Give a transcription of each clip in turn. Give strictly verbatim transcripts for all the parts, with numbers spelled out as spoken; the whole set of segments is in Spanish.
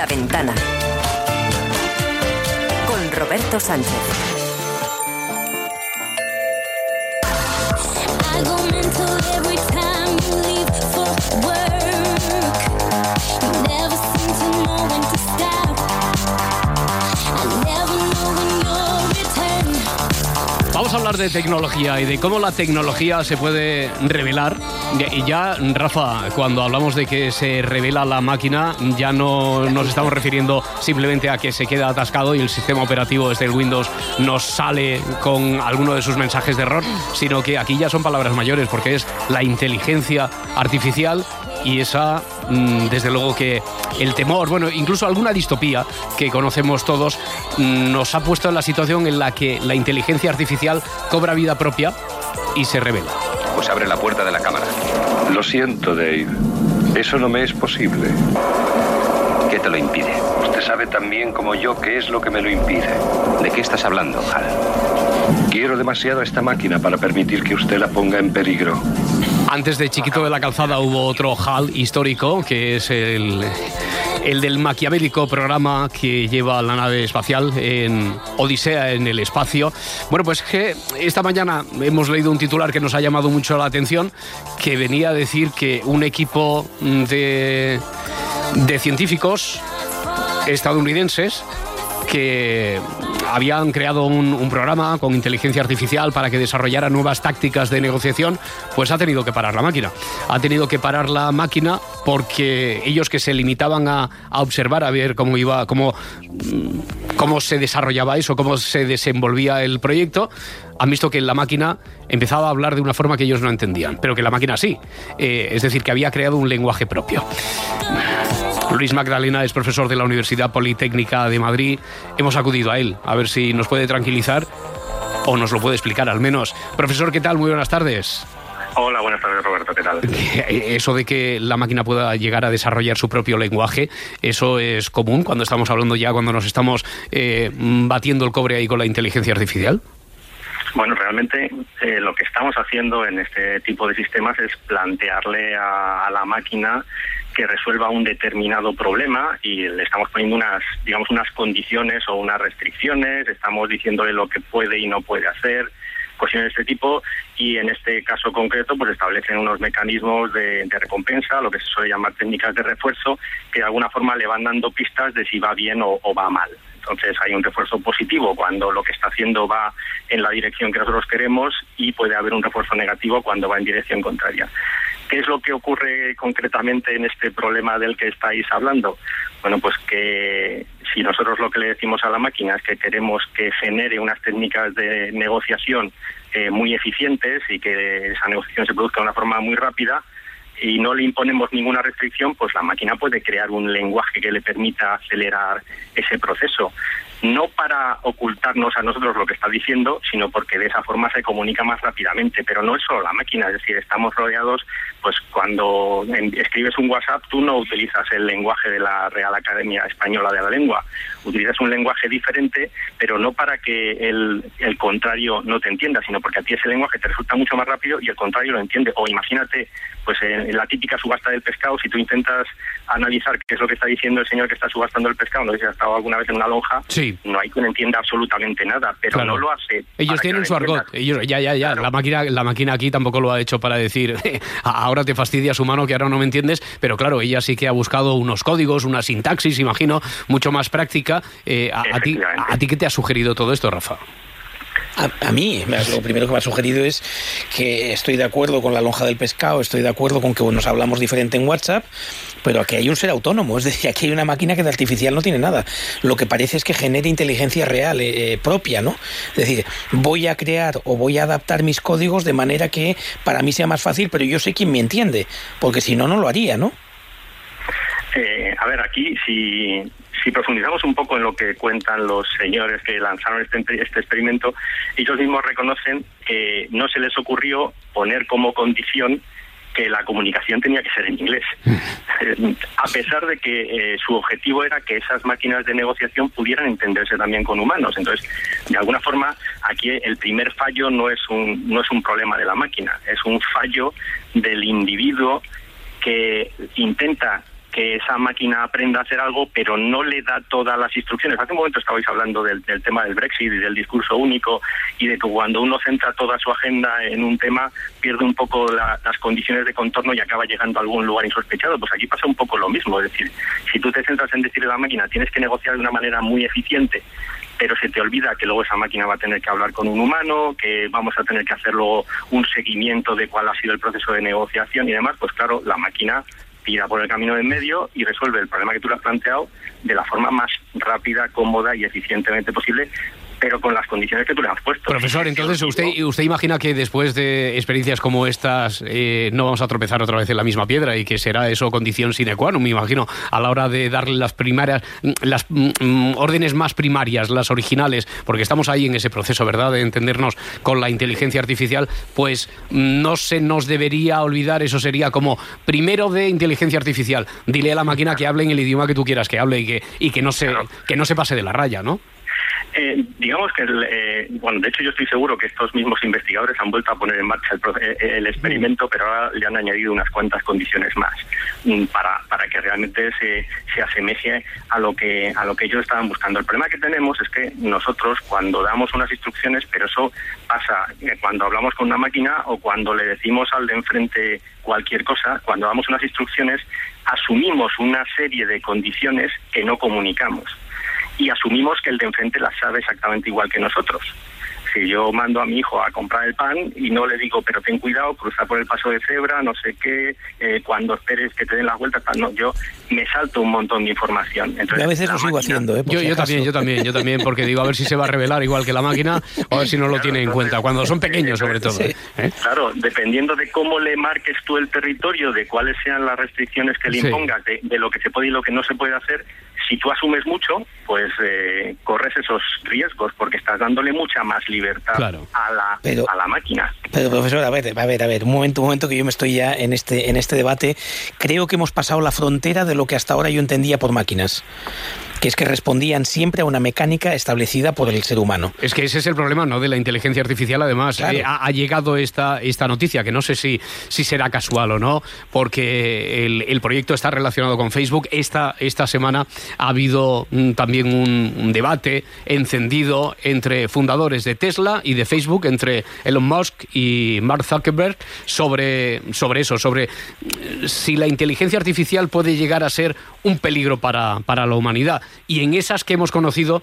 La Ventana con Roberto Sánchez. Vamos a hablar de tecnología y de cómo la tecnología se puede revelar. Y ya, Rafa, cuando hablamos de que se revela la máquina, ya no nos estamos refiriendo simplemente a que se queda atascado y el sistema operativo desde el Windows nos sale con alguno de sus mensajes de error, sino que aquí ya son palabras mayores, porque es la inteligencia artificial. Y esa, desde luego que el temor, bueno, incluso alguna distopía que conocemos todos, nos ha puesto en la situación en la que la inteligencia artificial cobra vida propia y se revela. Pues abre la puerta de la cámara. Lo siento, Dave. Eso no me es posible. ¿Qué te lo impide? Usted sabe tan bien como yo qué es lo que me lo impide. ¿De qué estás hablando, Hal? Quiero demasiado a esta máquina para permitir que usted la ponga en peligro. Antes de Chiquito de la Calzada hubo otro Hal histórico, que es el, el del maquiavélico programa que lleva la nave espacial en Odisea en el espacio. Bueno, pues que esta mañana hemos leído un titular que nos ha llamado mucho la atención, que venía a decir que un equipo de, de científicos estadounidenses que habían creado un, un programa con inteligencia artificial para que desarrollara nuevas tácticas de negociación, pues ha tenido que parar la máquina. Ha tenido que parar la máquina porque ellos, que se limitaban a, a observar, a ver cómo iba, cómo, cómo se desarrollaba eso, cómo se desenvolvía el proyecto, han visto que la máquina empezaba a hablar de una forma que ellos no entendían, pero que la máquina sí. Eh, es decir, que había creado un lenguaje propio. Luis Magdalena es profesor de la Universidad Politécnica de Madrid. Hemos acudido a él, a ver si nos puede tranquilizar o nos lo puede explicar al menos. Profesor, ¿qué tal? Muy buenas tardes. Hola, buenas tardes, Roberto, ¿qué tal? Eso de que la máquina pueda llegar a desarrollar su propio lenguaje, ¿eso es común cuando estamos hablando ya, cuando nos estamos eh, batiendo el cobre ahí con la inteligencia artificial? Bueno, realmente eh, lo que estamos haciendo en este tipo de sistemas es plantearle a, a la máquina que resuelva un determinado problema y le estamos poniendo unas, digamos, unas condiciones o unas restricciones, estamos diciéndole lo que puede y no puede hacer, cuestiones de este tipo, y en este caso concreto pues establecen unos mecanismos de, de recompensa, lo que se suele llamar técnicas de refuerzo, que de alguna forma le van dando pistas de si va bien o, o va mal. Entonces hay un refuerzo positivo cuando lo que está haciendo va en la dirección que nosotros queremos, y puede haber un refuerzo negativo cuando va en dirección contraria. ¿Qué es lo que ocurre concretamente en este problema del que estáis hablando? Bueno, pues que si nosotros lo que le decimos a la máquina es que queremos que genere unas técnicas de negociación eh, muy eficientes y que esa negociación se produzca de una forma muy rápida, y no le imponemos ninguna restricción, pues la máquina puede crear un lenguaje que le permita acelerar ese proceso. No para ocultarnos a nosotros lo que está diciendo, sino porque de esa forma se comunica más rápidamente. Pero no es solo la máquina, es decir, estamos rodeados, pues cuando escribes un WhatsApp, tú no utilizas el lenguaje de la Real Academia Española de la Lengua. Utilizas un lenguaje diferente, pero no para que el, el contrario no te entienda, sino porque a ti ese lenguaje te resulta mucho más rápido y el contrario lo entiende. O imagínate, pues en la típica subasta del pescado, si tú intentas analizar qué es lo que está diciendo el señor que está subastando el pescado, no sé si ha estado alguna vez en una lonja, sí. No hay quien entienda absolutamente nada, pero claro. No lo hace. Ellos tienen su argot, ellos, ya, ya, ya, claro. la máquina, la máquina aquí tampoco lo ha hecho para decir, ahora te fastidias, humano, que ahora no me entiendes, pero claro, ella sí que ha buscado unos códigos, una sintaxis, imagino, mucho más práctica. Eh, a, a, ti, a, ¿A ti qué te ha sugerido todo esto, Rafa? A, a mí, lo primero que me ha sugerido es que estoy de acuerdo con la lonja del pescado, estoy de acuerdo con que nos hablamos diferente en WhatsApp, pero aquí hay un ser autónomo, es decir, aquí hay una máquina que de artificial no tiene nada. Lo que parece es que genere inteligencia real, eh, propia, ¿no? Es decir, voy a crear o voy a adaptar mis códigos de manera que para mí sea más fácil, pero yo sé quién me entiende, porque si no, no lo haría, ¿no? Eh, a ver, aquí si... Si profundizamos un poco en lo que cuentan los señores que lanzaron este, este experimento, ellos mismos reconocen que no se les ocurrió poner como condición que la comunicación tenía que ser en inglés, a pesar de que eh, su objetivo era que esas máquinas de negociación pudieran entenderse también con humanos. Entonces, de alguna forma, aquí el primer fallo no es un, no es un problema de la máquina, es un fallo del individuo que intenta que esa máquina aprenda a hacer algo, pero no le da todas las instrucciones. Hace un momento estabais hablando del, del tema del Brexit y del discurso único, y de que cuando uno centra toda su agenda en un tema, pierde un poco la, las condiciones de contorno y acaba llegando a algún lugar insospechado. Pues aquí pasa un poco lo mismo. Es decir, si tú te centras en decirle a la máquina, tienes que negociar de una manera muy eficiente, pero se te olvida que luego esa máquina va a tener que hablar con un humano, que vamos a tener que hacer luego un seguimiento de cuál ha sido el proceso de negociación y demás, pues claro, la máquina tira por el camino de en medio y resuelve el problema que tú le has planteado de la forma más rápida, cómoda y eficientemente posible, pero con las condiciones que tú le has puesto. Profesor, entonces usted usted imagina que después de experiencias como estas eh, no vamos a tropezar otra vez en la misma piedra y que será eso condición sine qua non, me imagino, a la hora de darle las primarias, las mm, órdenes más primarias, las originales, porque estamos ahí en ese proceso, ¿verdad?, de entendernos con la inteligencia artificial, pues no se nos debería olvidar, eso sería como primero de inteligencia artificial, dile a la máquina que hable en el idioma que tú quieras que hable y que, y que no se, claro, que no se pase de la raya, ¿no? Eh, digamos que, el, eh, bueno, de hecho yo estoy seguro que estos mismos investigadores han vuelto a poner en marcha el, el experimento, pero ahora le han añadido unas cuantas condiciones más para, para que realmente se, se asemeje a lo que a lo que ellos estaban buscando. El problema que tenemos es que nosotros cuando damos unas instrucciones, pero eso pasa cuando hablamos con una máquina o cuando le decimos al de enfrente cualquier cosa, cuando damos unas instrucciones asumimos una serie de condiciones que no comunicamos. Y asumimos que el de enfrente las sabe exactamente igual que nosotros. Si yo mando a mi hijo a comprar el pan y no le digo, pero ten cuidado, cruza por el paso de cebra, no sé qué, eh, cuando esperes que te den las vueltas, no, yo me salto un montón de información. Entonces, yo a veces lo sigo máquina, haciendo, ¿eh? Yo, si yo también, yo también, yo también, porque digo, a ver si se va a revelar igual que la máquina, o a ver si no lo claro, tiene en cuenta, cuando son pequeños sobre todo. Sí. ¿eh? Claro, dependiendo de cómo le marques tú el territorio, de cuáles sean las restricciones que le sí. impongas, de, de lo que se puede y lo que no se puede hacer, si tú asumes mucho, pues eh, corres esos riesgos, porque estás dándole mucha más libertad claro. a, la, pero, a la máquina. Pero, profesor, a ver, a ver, a ver, un momento, un momento que yo me estoy ya en este, en este debate. Creo que hemos pasado la frontera de lo que hasta ahora yo entendía por máquinas, que es que respondían siempre a una mecánica establecida por el ser humano. Es que ese es el problema, ¿no?, de la inteligencia artificial. Además, claro. eh, ha, ha llegado esta, esta noticia, que no sé si, si será casual o no, porque el, el proyecto está relacionado con Facebook. Esta, esta semana ha habido mm, también un, un debate encendido entre fundadores de Tesla y de Facebook, entre Elon Musk y Mark Zuckerberg, sobre, sobre eso, sobre si la inteligencia artificial puede llegar a ser un peligro para, para la humanidad. Y en esas que hemos conocido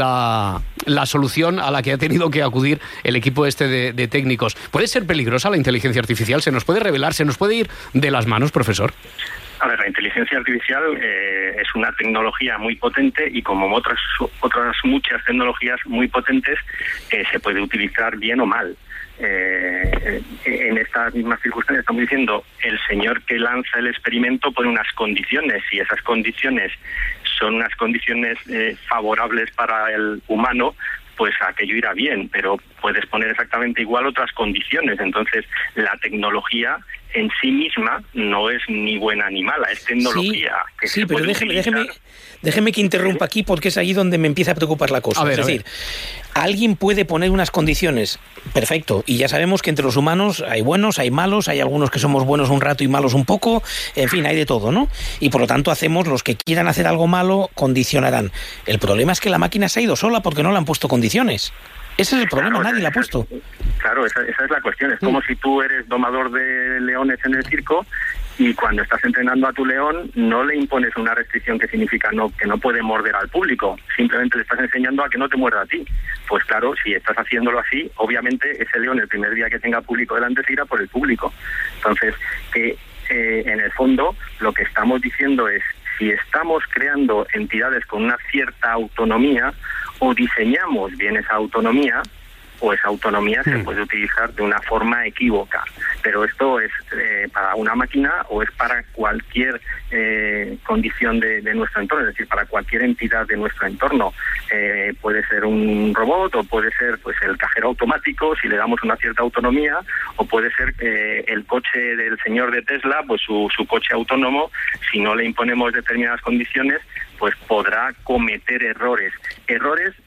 la, la solución a la que ha tenido que acudir el equipo este de, de técnicos. ¿Puede ser peligrosa la inteligencia artificial? ¿Se nos puede revelar? ¿Se nos puede ir de las manos, profesor? A ver, la inteligencia artificial eh, es una tecnología muy potente y como otras otras muchas tecnologías muy potentes eh, se puede utilizar bien o mal. Eh, en estas mismas circunstancias estamos diciendo, el señor que lanza el experimento pone unas condiciones y esas condiciones son unas condiciones eh, favorables para el humano, pues aquello irá bien, pero puedes poner exactamente igual otras condiciones. Entonces, la tecnología en sí misma no es ni buena ni mala, es tecnología. Sí, que sí se pero puede déjeme, utilizar. déjeme, déjeme que interrumpa aquí, porque es ahí donde me empieza a preocupar la cosa. A ver, es decir, alguien puede poner unas condiciones, perfecto, y ya sabemos que entre los humanos hay buenos, hay malos, hay algunos que somos buenos un rato y malos un poco, en fin, hay de todo, ¿no? Y por lo tanto hacemos, los que quieran hacer algo malo, condicionarán. El problema es que la máquina se ha ido sola porque no le han puesto condiciones. Ese es el problema, claro, nadie la ha puesto. Claro, esa, esa es la cuestión. Es como mm. si tú eres domador de leones en el circo y cuando estás entrenando a tu león no le impones una restricción que significa no que no puede morder al público. Simplemente le estás enseñando a que no te muerda a ti. Pues claro, si estás haciéndolo así, obviamente ese león el primer día que tenga público delante se irá por el público. Entonces, que eh, en el fondo lo que estamos diciendo es, si estamos creando entidades con una cierta autonomía, o diseñamos bien esa autonomía, o esa autonomía hmm. se puede utilizar de una forma equívoca. Pero esto es eh, para una máquina o es para cualquier eh, condición de, de nuestro entorno, es decir, para cualquier entidad de nuestro entorno. Eh, puede ser un robot o puede ser pues el cajero automático si le damos una cierta autonomía, o puede ser eh, el coche del señor de Tesla, pues su, su coche autónomo, si no le imponemos determinadas condiciones, pues podrá cometer errores. Errores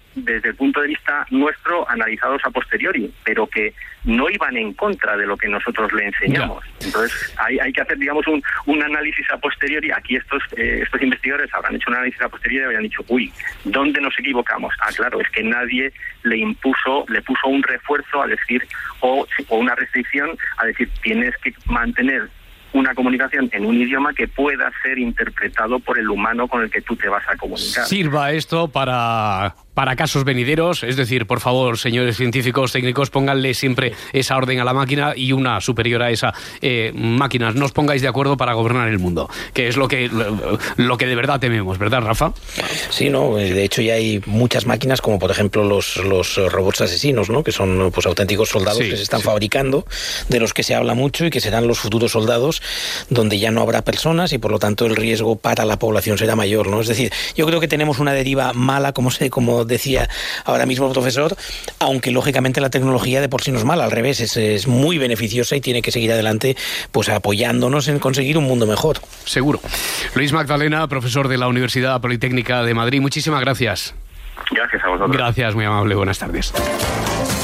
desde el punto de vista nuestro, analizados a posteriori, pero que no iban en contra de lo que nosotros le enseñamos. Ya. Entonces, hay, hay que hacer, digamos, un, un análisis a posteriori. Aquí estos eh, estos investigadores habrán hecho un análisis a posteriori y habrían dicho, uy, ¿dónde nos equivocamos? Ah, claro, es que nadie le impuso, le puso un refuerzo a decir, o, o una restricción a decir, tienes que mantener una comunicación en un idioma que pueda ser interpretado por el humano con el que tú te vas a comunicar. Sirva esto para, para casos venideros, es decir, por favor, señores científicos, técnicos, pónganle siempre esa orden a la máquina y una superior a esa eh, máquina. No os pongáis de acuerdo para gobernar el mundo, que es lo que, lo, lo que de verdad tememos, ¿verdad, Rafa? Sí, no, de hecho ya hay muchas máquinas, como por ejemplo los, los robots asesinos, ¿no? Que son pues auténticos soldados sí, que se están sí. fabricando, de los que se habla mucho y que serán los futuros soldados, donde ya no habrá personas y por lo tanto el riesgo para la población será mayor, ¿no? Es decir, yo creo que tenemos una deriva mala, como se, como decía ahora mismo el profesor, aunque lógicamente la tecnología de por sí no es mala, al revés, es, es muy beneficiosa y tiene que seguir adelante pues apoyándonos en conseguir un mundo mejor. Seguro. Luis Magdalena, profesor de la Universidad Politécnica de Madrid, muchísimas gracias. Gracias a vosotros. Gracias, muy amable, buenas tardes.